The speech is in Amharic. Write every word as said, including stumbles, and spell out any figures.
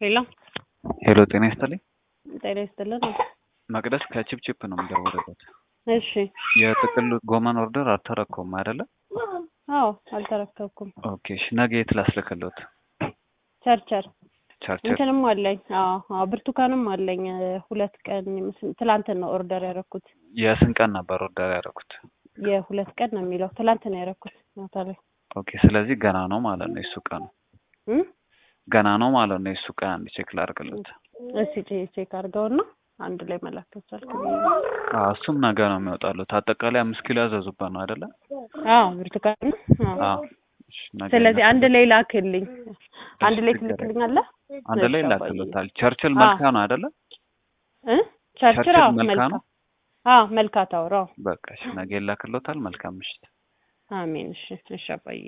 ሄሎ ሄሎ ጤና ይስጥልኝ። ጤና ይስጥልን። መቅደስ ከቺፕቺፕ ነው የምደውልልዎት። እሺ የጥቅል ጎመን ኦርደር አልተረከቡም አይደለ? አዎ አልተረከብኩም። ኦኬ እሺ፣ ነገ የት ላስልክልዎት? ቸርቸር ቸርቸር። እንትንም አለኝ። አዎ አዎ ብርቱካንም አለኝ። ሁለት ቀን ይመስል ትላንት ነው ኦርደር ያደረኩት። የስንት ቀን ነበር ኦርደር ያደረኩት? የሁለት ቀን ነው የሚለው። ትላንት ነው ያደረኩት ማታ ላይ። ኦኬ ስለዚህ ገና ነው ማለት ነው የሱ ቀን። እም ገና ነው ማለት ነው የሱ ቀን። አንድ ቼክ ላድርግልዎት። እሺ ቼክ አድርገውና አንድ ላይ መላክ ተቻልኩ። አዎ እሱም ነገ ነው የሚወጣሉት። አጠቃላይ አምስት ኪሎ ያዘዙበት ነው አይደለ? አዎ ብርቱካን። አዎ ስለዚህ አንድ ላይ ላክልኝ። አንድ ላይ ትልክልኛለህ? አንድ ላይ ላክልዎታል። ቸርችል መልካ ነው አይደለ? እ ቸርችል መልካ ነው። አዎ መልካ ታውራው። በቃ እሺ ነገ ላክልዎታል። መልካም ምሽት። አሜን። እሺ እሺ አባዬ